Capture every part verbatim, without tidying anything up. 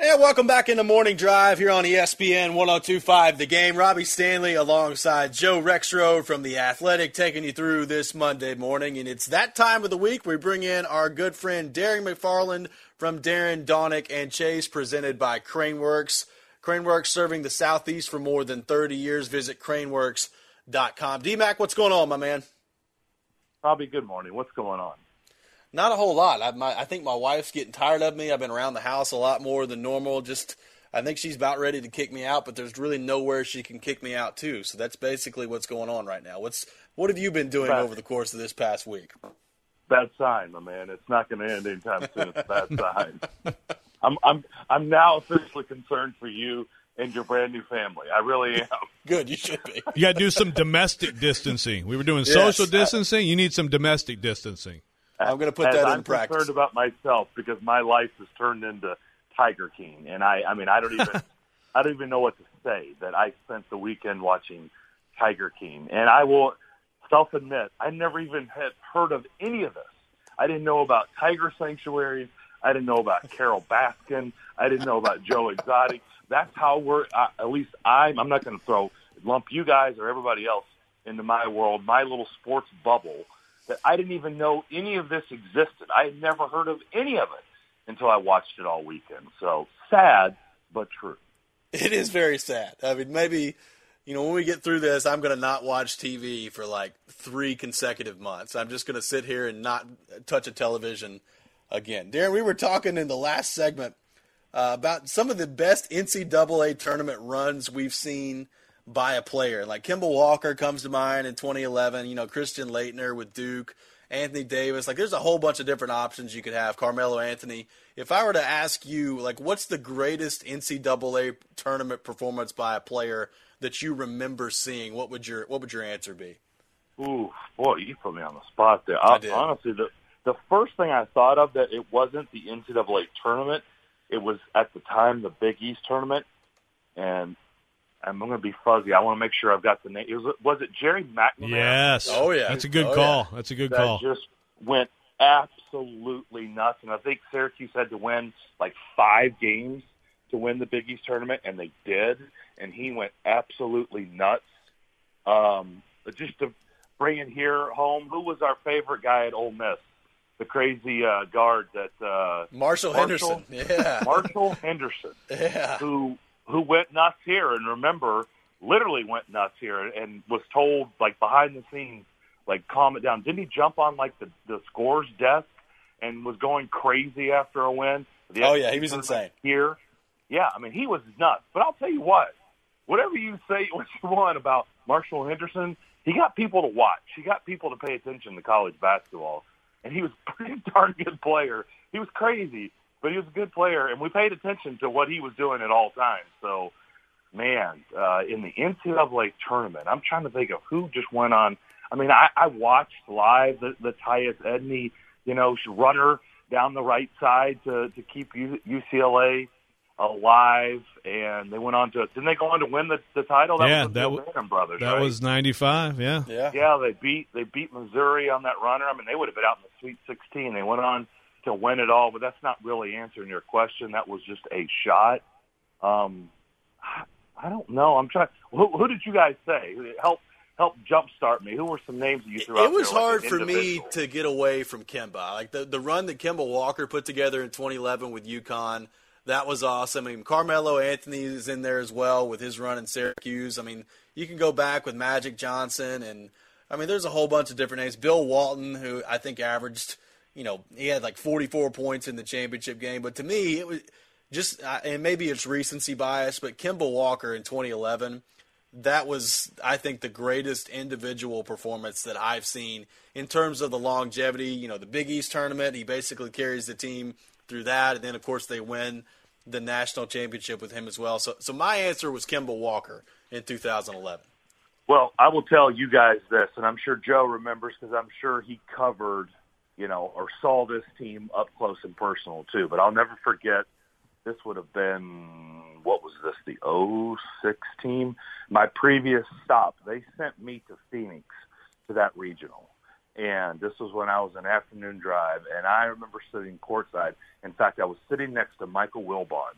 Yeah, welcome back in the Morning Drive here on E S P N one oh two point five The Game. Robbie Stanley alongside Joe Rexrode from The Athletic taking you through this Monday morning. And it's that time of the week we bring in our good friend Darren McFarland from Darren, Donick, and Chase, presented by Craneworks. Craneworks serving the Southeast for more than thirty years. Visit craneworks dot com. D-Mac, what's going on, my man? Robbie, good morning. What's going on? Not a whole lot. I, my, I think my wife's getting tired of me. I've been around the house a lot more than normal. Just, I think she's about ready to kick me out, but there's really nowhere she can kick me out to. So that's basically what's going on right now. What's what have you been doing bad. over the course of this past week? Bad sign, my man. It's not going to end anytime soon. It's a bad sign. I'm I'm I'm now officially concerned for you and your brand new family. I really am. Good, you should be. You got to do some domestic distancing. We were doing Yes. social distancing. You need some domestic distancing. I'm going to put As that I'm in practice. concerned about myself because my life has turned into Tiger King, and I, I mean, I don't even, I don't even know what to say. That I spent the weekend watching Tiger King, and I will self-admit I never even had heard of any of this. I didn't know about tiger sanctuaries. I didn't know about Carol Baskin. I didn't know about Joe Exotic. That's how we're. Uh, at least I'm. I'm not going to throw lump you guys or everybody else into my world, my little sports bubble. That I didn't even know any of this existed. I had never heard of any of it until I watched it all weekend. So sad, but true. It is very sad. I mean, maybe, you know, when we get through this, I'm going to not watch T V for like three consecutive months. I'm just going to sit here and not touch a television again. Darren, we were talking in the last segment uh, about some of the best N C double A tournament runs we've seen by a player. Like Kemba Walker comes to mind in twenty eleven, you know, Christian Laettner with Duke, Anthony Davis. Like there's a whole bunch of different options you could have, Carmelo Anthony. If I were to ask you, like, what's the greatest N C double A tournament performance by a player that you remember seeing, what would your what would your answer be? Ooh, boy, you put me on the spot there. I did. Honestly, the, the first thing I thought of that it wasn't the N C double A tournament, it was at the time the Big East tournament, and I'm going to be fuzzy. I want to make sure I've got the name. It was, was it Jerry McNamara? Yes. Oh, yeah. That's a good Oh, call. yeah. That's a good That call. just went absolutely nuts. And I think Syracuse had to win like five games to win the Big East tournament, and they did. And he went absolutely nuts. Um, but just to bring it here home, who was our favorite guy at Ole Miss? The crazy uh, guard that uh, Marshall, Marshall Henderson. Yeah. Marshall Henderson, Yeah. who who went nuts here, and remember, literally went nuts here, and was told, like, behind the scenes, like, calm it down. Didn't he jump on, like, the, the scores desk and was going crazy after a win? The Oh, yeah, he was insane. Here. Yeah, I mean, he was nuts. But I'll tell you what, whatever you say, what you want about Marshall Henderson, he got people to watch. He got people to pay attention to college basketball, and he was a pretty darn good player. He was crazy, but he was a good player, and we paid attention to what he was doing at all times. So, man, uh, in the N C double A tournament, I'm trying to think of who just went on. I mean, I, I watched live the, the Tyus Edney, you know, runner down the right side to, to keep U, UCLA alive, and they went on to – didn't they go on to win the, the title? That Yeah, was the that Bill w- Bannon brothers, That right? was ninety-five, yeah. Yeah. Yeah, they beat they beat Missouri on that runner. I mean, they would have been out in the Sweet sixteen. They went on to win it all, but that's not really answering your question. That was just a shot. Um, I, I don't know. I'm trying. Who, who did you guys say? Help help jumpstart me. Who were some names that you threw out It was there, like hard an for me individual? to get away from Kemba. Like the, the run that Kemba Walker put together in twenty eleven with UConn, that was awesome. I mean, Carmelo Anthony is in there as well with his run in Syracuse. I mean, you can go back with Magic Johnson, and I mean, there's a whole bunch of different names. Bill Walton, who I think averaged, you know, he had like forty-four points in the championship game. But to me, it was just, and maybe it's recency bias, but Kemba Walker in twenty eleven, that was, I think, the greatest individual performance that I've seen in terms of the longevity. You know, the Big East tournament, he basically carries the team through that, and then, of course, they win the national championship with him as well. So, so my answer was Kemba Walker in two thousand eleven. Well, I will tell you guys this, and I'm sure Joe remembers because I'm sure he covered, you know, or saw this team up close and personal too. But I'll never forget, this would have been, what was this, the oh six team? My previous stop, they sent me to Phoenix to that regional. And this was when I was an afternoon drive, and I remember sitting courtside. In fact, I was sitting next to Michael Wilbon,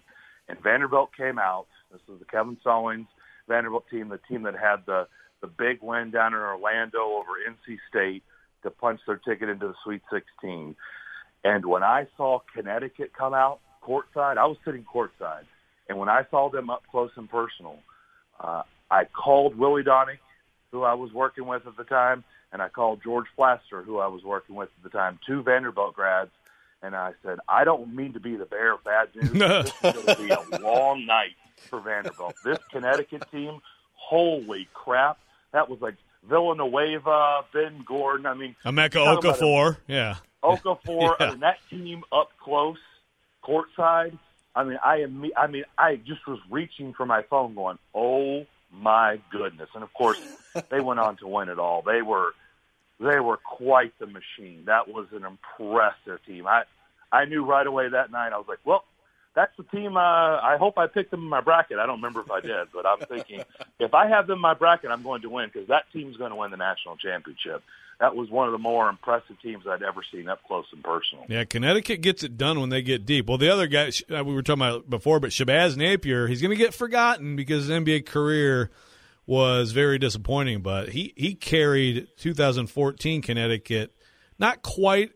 and Vanderbilt came out. This was the Kevin Stallings Vanderbilt team, the team that had the, the big win down in Orlando over N C State to punch their ticket into the Sweet sixteen. And when I saw Connecticut come out courtside, I was sitting courtside, and when I saw them up close and personal, uh, I called Willie Donnie, who I was working with at the time, and I called George Plaster, who I was working with at the time, two Vanderbilt grads, and I said, I don't mean to be the bearer of bad news. This is going to be a long night for Vanderbilt. This Connecticut team, holy crap, that was like Villanueva, Ben Gordon. I mean, Emeka Okafor, yeah. Okafor, yeah. I mean, that team up close, courtside. I mean, I am. I mean, I just was reaching for my phone, going, "Oh my goodness!" And of course, they went on to win it all. They were, they were quite the machine. That was an impressive team. I, I knew right away that night. I was like, "Well, that's the team. Uh, I hope I picked them in my bracket." I don't remember if I did, but I'm thinking if I have them in my bracket, I'm going to win because that team's going to win the national championship. That was one of the more impressive teams I'd ever seen up close and personal. Yeah, Connecticut gets it done when they get deep. Well, the other guy we were talking about before, but Shabazz Napier, he's going to get forgotten because his N B A career was very disappointing. But he, he carried two thousand fourteen Connecticut not quite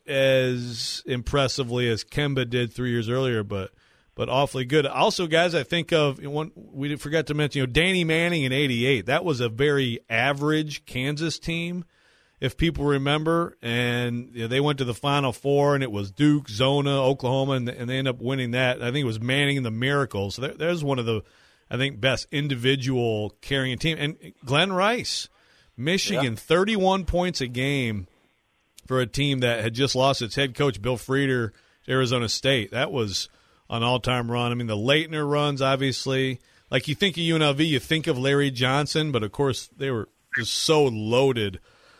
as impressively as Kemba did three years earlier, but but awfully good. Also, guys, I think of one we forgot to mention, you know, Danny Manning in eighty-eight. That was a very average Kansas team, if people remember, and you know, they went to the Final Four, and it was Duke, Zona, Oklahoma, and, and they ended up winning that. I think it was Manning and the Miracles. So there, there's one of the, I think, best individual carrying team. And Glenn Rice, Michigan, yeah. thirty-one points a game for a team that had just lost its head coach, Bill Frieder, to Arizona State. That was an all-time run. I mean, the Leitner runs, obviously. Like, you think of U N L V, you think of Larry Johnson, but, of course, they were just so loaded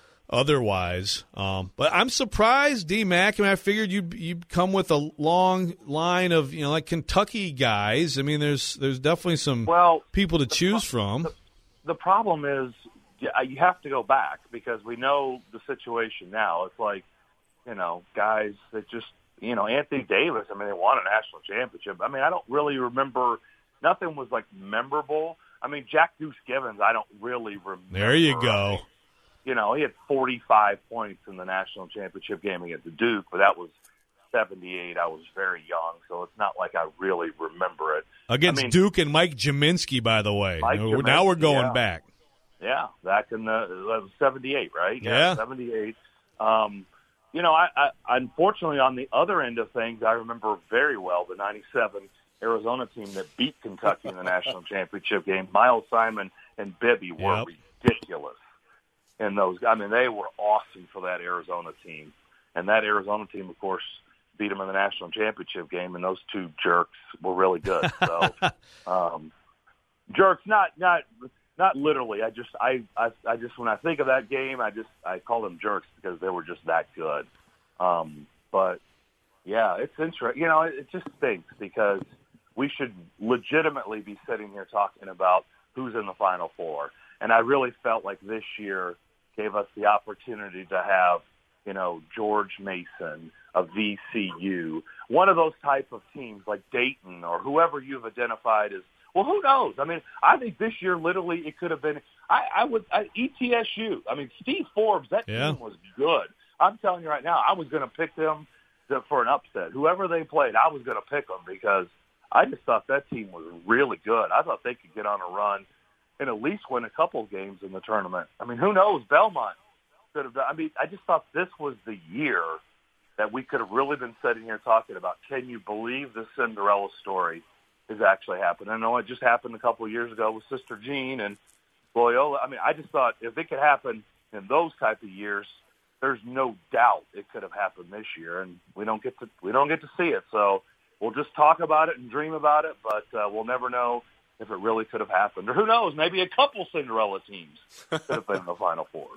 otherwise. Um, but I'm surprised, D-Mac. I mean, I figured you'd, you'd come with a long line of, you know, like Kentucky guys. I mean, there's there's definitely some well, people to choose pro- from. The, the problem is you have to go back because we know the situation now. It's like, you know, guys that just, you know, Anthony Davis, I mean, they won a national championship. I mean, I don't really remember. Nothing was, like, memorable. I mean, Jack Deuce Givens, I don't really remember. There you go. I mean, you know, he had forty-five points in the national championship game against the Duke, but that was seventy-eight. I was very young, so it's not like I really remember it. Against I mean, Duke and Mike Jaminski, by the way. Mike now, Jaminski, now we're going yeah. back. Yeah, back in the that was seventy-eight, right? Yeah, yeah. seventy-eight. Um, you know, I, I unfortunately on the other end of things, I remember very well the ninety-seven Arizona team that beat Kentucky in the national championship game. Miles Simon and Bibby were yep. ridiculous. And those, I mean, they were awesome for that Arizona team. And that Arizona team, of course, beat them in the national championship game, and those two jerks were really good. So, um, jerks, not not not literally. I just, I, I, I just, when I think of that game, I just, I call them jerks because they were just that good. Um, but yeah, it's interesting. You know, it, it just stinks because we should legitimately be sitting here talking about who's in the Final Four. And I really felt like this year gave us the opportunity to have, you know, George Mason of V C U, one of those type of teams like Dayton or whoever you've identified as, well, who knows? I mean, I think this year literally it could have been, I, I would, I, E T S U. I mean, Steve Forbes, that yeah. team was good. I'm telling you right now, I was going to pick them to, for an upset. Whoever they played, I was going to pick them because I just thought that team was really good. I thought they could get on a run and at least win a couple of games in the tournament. I mean, who knows? Belmont could have done. I mean, I just thought this was the year that we could have really been sitting here talking about, can you believe the Cinderella story is actually happening? I know it just happened a couple of years ago with Sister Jean and Loyola. I mean, I just thought if it could happen in those type of years, there's no doubt it could have happened this year, and we don't get to we don't get to see it. So we'll just talk about it and dream about it, but uh, we'll never know if it really could have happened. Or who knows, maybe a couple Cinderella teams could have been in the Final Four.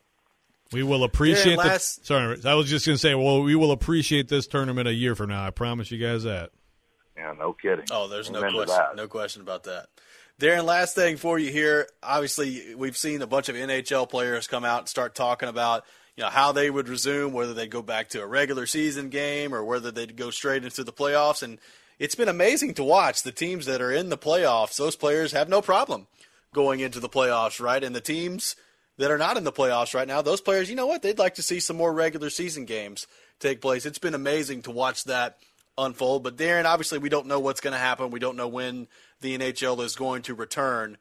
We will appreciate yeah, last... the – sorry, I was just going to say, well, we will appreciate this tournament a year from now. I promise you guys that. Yeah, no kidding. Oh, there's no Remember question. that. No question about that. Darren, last thing for you here. Obviously, we've seen a bunch of N H L players come out and start talking about, you know, how they would resume, whether they'd go back to a regular season game or whether they'd go straight into the playoffs. And, it's been amazing to watch the teams that are in the playoffs. Those players have no problem going into the playoffs, right? And the teams that are not in the playoffs right now, those players, you know what? They'd like to see some more regular season games take place. It's been amazing to watch that unfold. But Darren, obviously we don't know what's going to happen. We don't know when the N H L is going to return.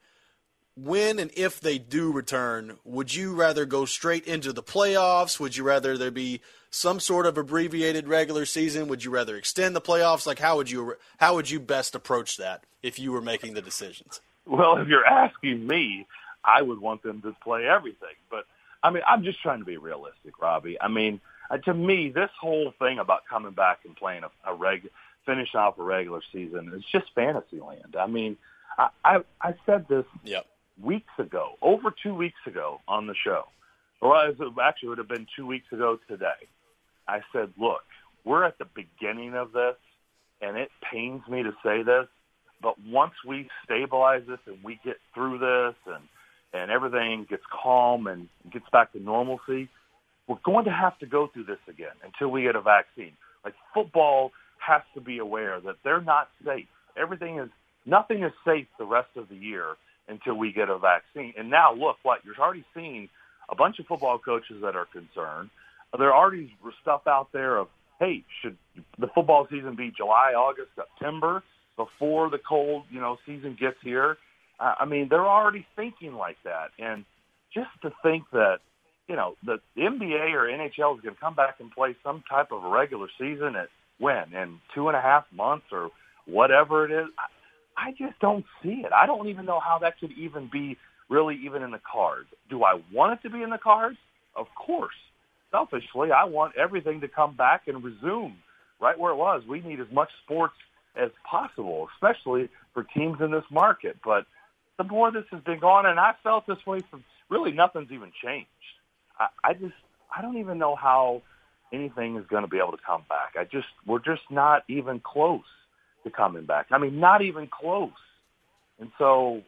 When and if they do return, would you rather go straight into the playoffs? Would you rather there be some sort of abbreviated regular season? Would you rather extend the playoffs? Like, how would you how would you best approach that if you were making the decisions? Well, if you're asking me, I would want them to play everything. But, I mean, I'm just trying to be realistic, Robbie. I mean, uh, to me, this whole thing about coming back and playing a, a reg, finishing off a regular season is just fantasy land. I mean, I, I, I said this yep. weeks ago, over two weeks ago on the show. Or actually, it would have been two weeks ago today. I said, look, we're at the beginning of this, and it pains me to say this, but once we stabilize this and we get through this and, and everything gets calm and gets back to normalcy, we're going to have to go through this again until we get a vaccine. Like, football has to be aware that they're not safe. Everything is, nothing is safe the rest of the year until we get a vaccine. And now, look, what you're already seeing a bunch of football coaches that are concerned. There already stuff out there of, hey, should the football season be July, August, September before the cold, you know, season gets here? I mean, they're already thinking like that. And just to think that, you know, the N B A or N H L is going to come back and play some type of a regular season at when? In two and a half months or whatever it is? I, I just don't see it. I don't even know how that could even be really even in the cards. Do I want it to be in the cards? Of course. Selfishly, I want everything to come back and resume right where it was. We need as much sports as possible, especially for teams in this market. But the more this has been going, and I felt this way from really nothing's even changed. I, I just, I don't even know how anything is going to be able to come back. I just, we're just not even close to coming back. I mean, not even close. And so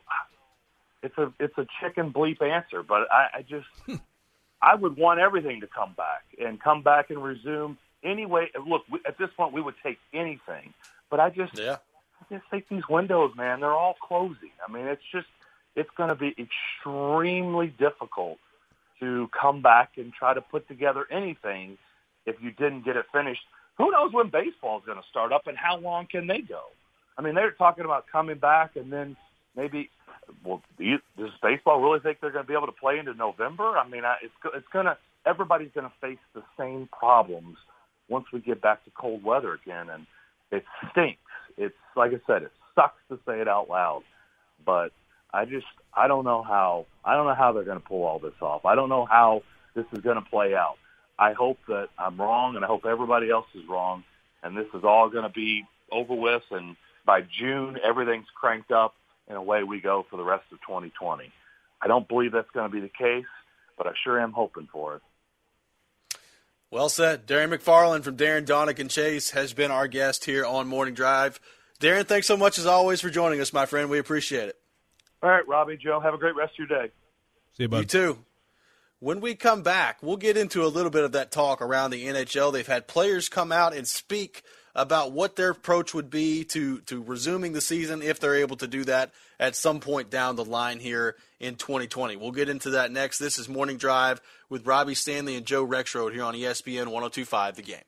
it's a, it's a chicken bleep answer, but I, I just, I would want everything to come back and come back and resume anyway. Look, we, at this point, we would take anything, but I just, yeah. I just think these windows, man, they're all closing. I mean, it's just, it's going to be extremely difficult to come back and try to put together anything if you didn't get it finished. Who knows when baseball is going to start up and how long can they go? I mean, they're talking about coming back and then maybe, well, do you, does baseball really think they're going to be able to play into November? I mean, I, it's it's going to, everybody's going to face the same problems once we get back to cold weather again, and it stinks. It's, like I said, it sucks to say it out loud, but I just, I don't know how, I don't know how they're going to pull all this off. I don't know how this is going to play out. I hope that I'm wrong, and I hope everybody else is wrong, and this is all going to be over with, and by June, everything's cranked up, and away we go for the rest of twenty twenty. I don't believe that's going to be the case, but I sure am hoping for it. Well said. Darren McFarland from Darren, Donick, and Chase has been our guest here on Morning Drive. Darren, thanks so much as always for joining us, my friend. We appreciate it. All right, Robbie, Joe, have a great rest of your day. See you, bud. You too. When we come back, we'll get into a little bit of that talk around the N H L. They've had players come out and speak about what their approach would be to, to resuming the season if they're able to do that at some point down the line here in twenty twenty. We'll get into that next. This is Morning Drive with Robbie Stanley and Joe Rexrode here on E S P N one oh two point five The Game.